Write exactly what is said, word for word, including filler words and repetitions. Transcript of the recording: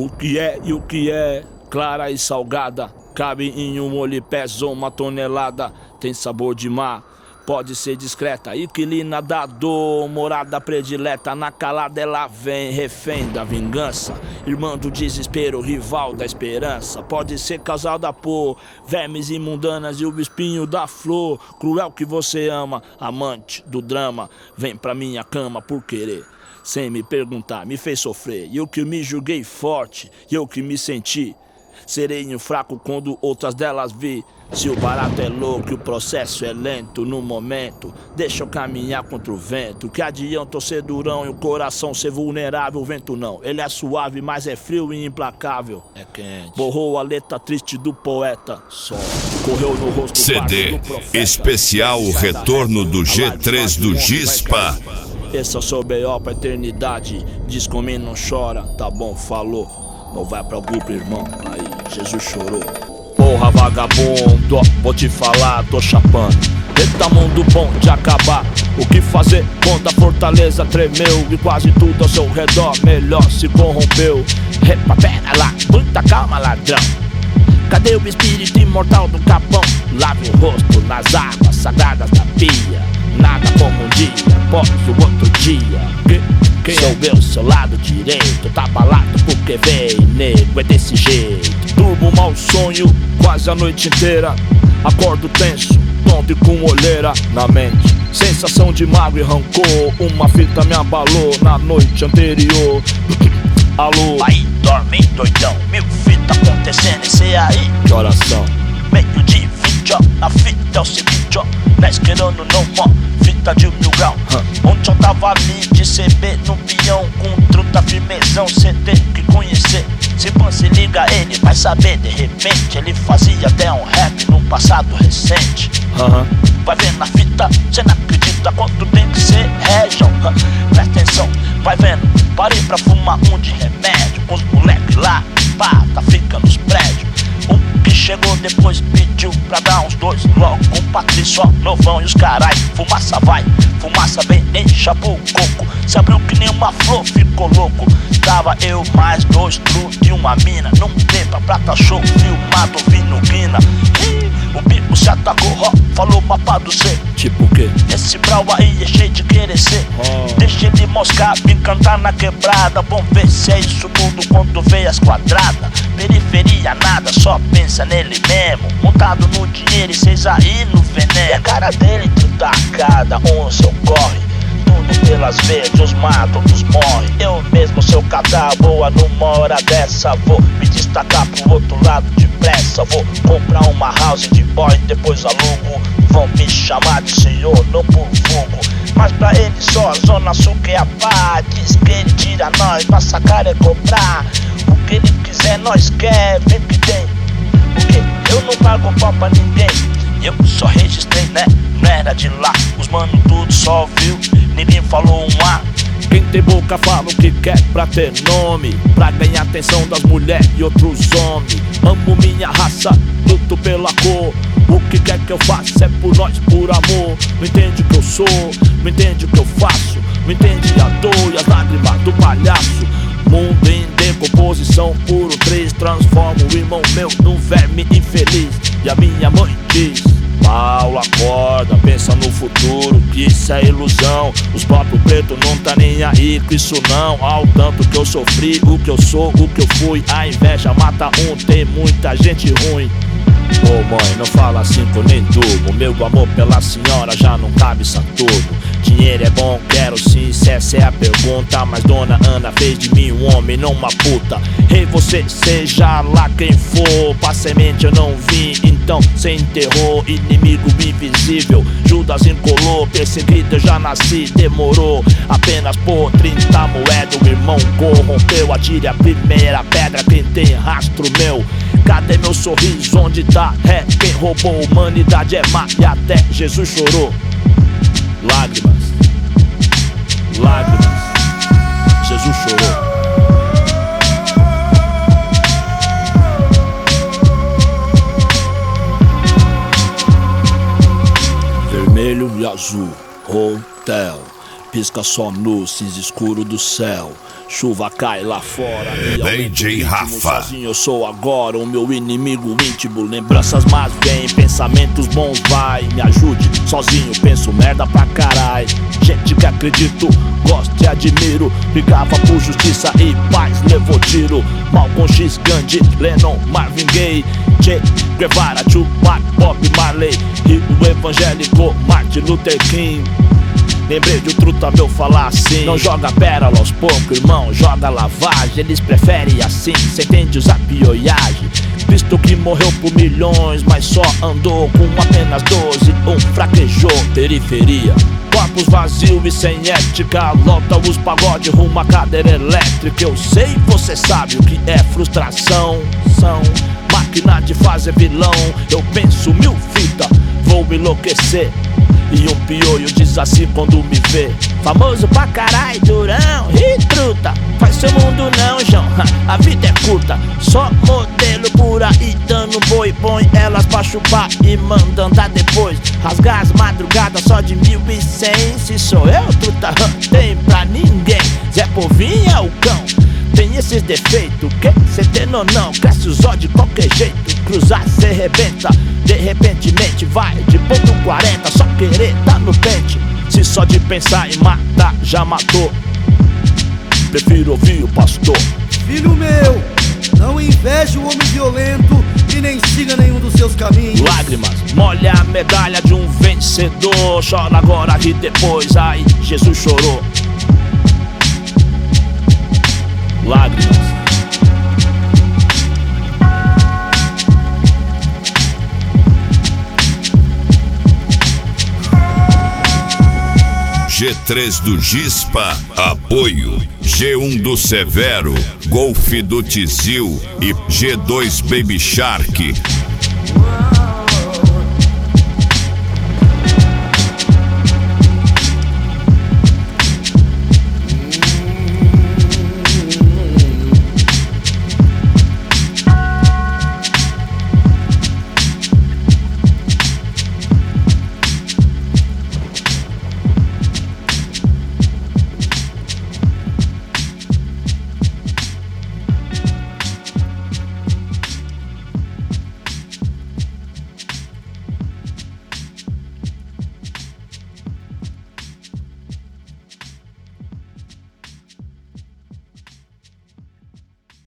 O que é e o que é, clara e salgada, cabe em um molho e pesa uma tonelada. Tem sabor de mar, pode ser discreta, inquilina da dor, morada predileta. Na calada ela vem, refém da vingança, irmã do desespero, rival da esperança. Pode ser causada por vermes imundanas e o espinho da flor. Cruel que você ama, amante do drama, vem pra minha cama por querer, sem me perguntar, me fez sofrer. E eu que me julguei forte, e eu que me senti sereno fraco quando outras delas vi. Se o barato é louco e o processo é lento, no momento deixa eu caminhar contra o vento. Que adianta eu ser durão e o coração ser vulnerável? O vento não, ele é suave, mas é frio e implacável. É quente. Borrou a letra triste do poeta, só correu no rosto C D do profeta. especial o retorno do G três do Gispa. Esse é o seu B O pra eternidade. Diz comigo, não chora, tá bom, falou. Não vai pra grupo, irmão, aí Jesus chorou. Porra, vagabundo, vou te falar, tô chapando. Eita, mundo bom de acabar. O que fazer quando a fortaleza tremeu e quase tudo ao seu redor melhor se corrompeu? Epa, pera lá, muita calma, ladrão. Cadê o espírito imortal do capão? Lave o rosto nas águas sagradas da pia. Nada como um dia após o outro dia. Que, quem sou eu, seu lado direito? Tá abalado porque veio, nego, é desse jeito. Durmo mau sonho quase a noite inteira. Acordo tenso, tonto e com olheira na mente. Sensação de mágoa e rancor. Uma fita me abalou na noite anterior. Alô? Aí dorme doidão, mil fita acontecendo, esse aí. Que oração? Meio de vídeo, a fita é o seguinte, ó. Nós querendo não, ó, fita de mil grau. Huh. Ontem eu tava ali de C B no peão, com truta firmezão, cê tem que conhecer. Se você liga ele, vai saber de repente. Ele fazia até um rap no passado recente. Uhum. Vai vendo na fita, cê não acredita quanto tem que ser région. Huh. Presta atenção, vai vendo. Parei pra fumar um de remédio com os moleques lá, pá, tá fica nos prédios. O que chegou depois pediu pra dar uns dois logo. Com Patrício, novão e os carai. Fumaça vai, fumaça bem, encha pro coco. Se abriu que nem uma flor, ficou louco. Tava eu mais dois tru de uma mina. Num tempo prata show, filmado, vindo guina. O bico se atacou, ó, falou mapa do C. Tipo o quê? Esse brau aí é cheio de querer ser. Oh. Deixa ele moscar, me cantar na quebrada. Vamos ver se é isso tudo quando vê as quadradas. Periferia nada, só pensa nele mesmo. Montado no dinheiro e cês aí no veneno. E a cara dele tudo cada um seu corre. Tudo pelas verdes, os matam, outros morrem. Eu mesmo, seu catar boa, numa hora dessa vou me destacar pro outro lado depressa. Vou comprar uma house de boy, depois alugo. Vão me chamar de senhor, não por fogo. Mas pra ele só a zona sul que é a pá. Diz que ele tira nós, massacrar é cobrar. O que ele quiser nós quer, vem que tem. Porque eu não pago pau pra ninguém. Eu só registrei, né? Não era de lá. Os mano tudo só viu, ninguém falou um A. Quem tem boca fala o que quer pra ter nome, pra ganhar atenção das mulheres e outros homens. Amo minha raça, luto pela cor. O que quer que eu faça é por nós, por amor. Não entende o que eu sou, não entende o que eu faço. Não entende a dor e as lágrimas do palhaço. Mundo em decomposição, puro três. Transforma o irmão meu num verme infeliz. E a minha mãe diz: Paulo, acorda, pensa no futuro, que isso é ilusão. Os próprios pretos não tá nem aí com isso não. Ao tanto que eu sofri, o que eu sou, o que eu fui. A inveja mata um, tem muita gente ruim. Ô oh, mãe, não fala assim que eu nem durmo. Meu amor pela senhora já não cabe Saturno. Dinheiro é bom, quero sim, se essa é a pergunta. Mas dona Ana fez de mim um homem, não uma puta. Ei, você, seja lá quem for, pra semente eu não vim, então cê enterrou. Inimigo invisível, Judas encolou. Perseguido eu já nasci, demorou. Apenas por trinta moedas o irmão corrompeu. Atire a primeira pedra quem tem rastro meu. Cadê meu sorriso, onde tá? É quem roubou a humanidade é má e até Jesus chorou. Lágrimas, lágrimas, Jesus chorou. Vermelho e azul, hotel. pisca só no cinza escuro do céu. Chuva cai lá fora e D J Rafa. Sozinho eu sou agora o meu inimigo íntimo. Lembranças más vêm, pensamentos bons vai. Me ajude, sozinho penso merda pra carai. Gente que acredito, gosto e admiro. Brigava por justiça e paz, levou tiro. Malcolm X, Gandhi, Lennon, Marvin Gaye, Che Guevara, Tupac, Bob Marley e o evangélico Martin Luther King. Lembrei de um truta meu falar assim: não joga pérola aos poucos, irmão, joga lavagem. Eles preferem assim, cê entende usar pioiagem. Cristo que morreu por milhões, mas só andou com apenas doze, um fraquejou. Periferia, corpos vazios e sem ética. Lota os pagode rumo à cadeira elétrica. Eu sei, você sabe o que é frustração. São máquina de fazer vilão. Eu penso mil fitas, vou enlouquecer. E um pioio diz assim quando me vê: famoso pra carai, durão, e truta. Faz seu mundo não, João, a vida é curta. Só modelo por aí dando boi. Põe elas pra chupar e manda andar depois. Rasgar as madrugadas só de mil e cem. Se sou eu, truta, tem pra ninguém. Zé Povinho é o cão, tem esses defeitos, que cê tem ou não? Cresce os olhos de qualquer jeito. Cruzar cê rebenta, de repentemente vai de ponto quarenta. Só querer tá no pente. Se só de pensar em matar já matou, prefiro ouvir o pastor. Filho meu, não inveje o homem violento e nem siga nenhum dos seus caminhos. Lágrimas, molha a medalha de um vencedor. Chora agora, ri depois, ai, Jesus chorou. Lágrimas. G três do Gispa, apoio. G um do Severo, Golf do Tizil e G dois Baby Shark.